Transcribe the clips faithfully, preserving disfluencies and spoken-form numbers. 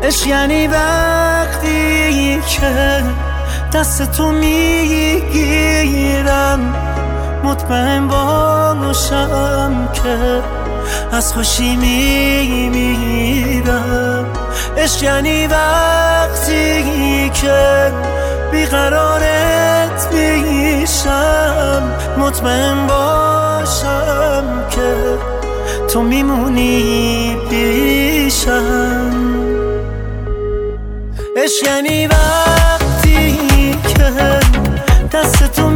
عشق یعنی وقتی که دست تو میگیرم، مطمئن باشم که از خوشی میمیرم. عشق یعنی وقتی که بیقرارت میشم، مطمئن باشم که تو میمونی پیشم. عشق یعنی وقتی که دست تو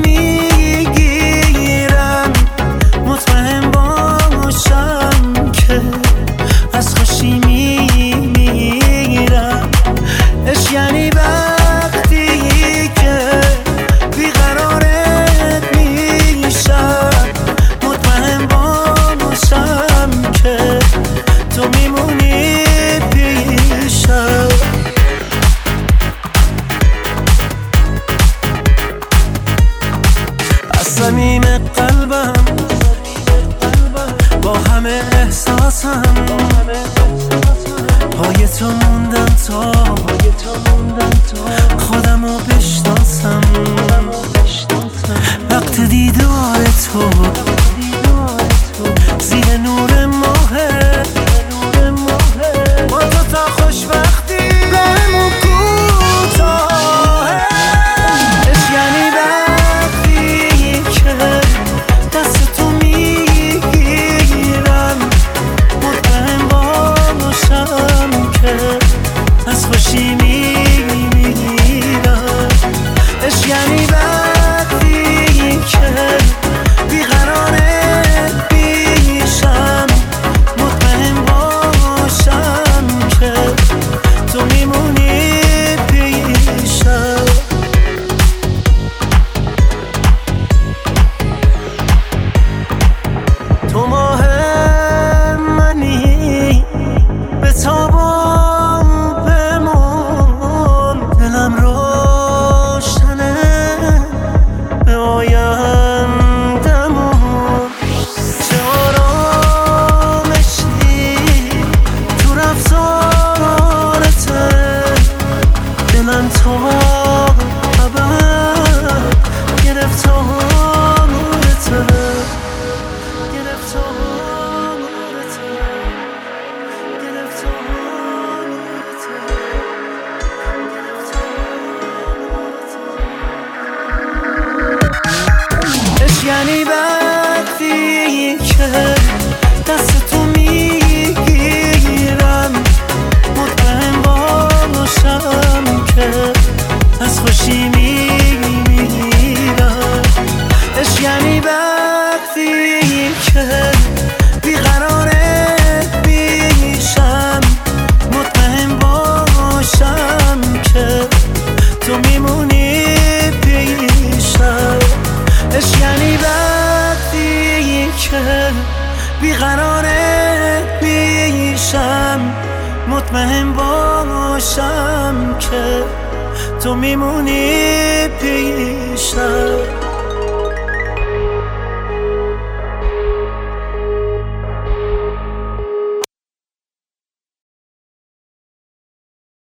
میگیرم، مطمئن باشم که از خوشی میمیرم. عشق یعنی وقتی که بیقرارت میشم، مطمئن باشم که تو میمونی پیشم. از صمیم قلبم با همه احساسم پای تو موندم تا خودمو بشناسم. وقت دیدار تو زیر نور ماهه، با تو تا خوشبختی راهمون کوتاهه. عشق یعنی وقتی که دست تو میگیرم، مطمئن باشم که از خوشی میمیرم. عشق یعنی وقتی که بیقرارت میشم، مطمئن باشم که تو میمونی پیشم. تو ماه منی به تاب و بمون، دلم روشنه به آیندمون. چه آرامشی تو رفتارته، دلم تا ابد گرفتارته، گرفتارته، گرفتارته. عشق یعنی وقتی که دست تو میگیرم، مطمئن باشم که از خوشی میمیرم. عشق یعنی وقتی که بیقرارت میشم، مطمئن باشم که تو میمونی پیشم. عشق یعنی وقتی که بیقرارت میشم، مطمئن باشم که تو میمونی پیشم.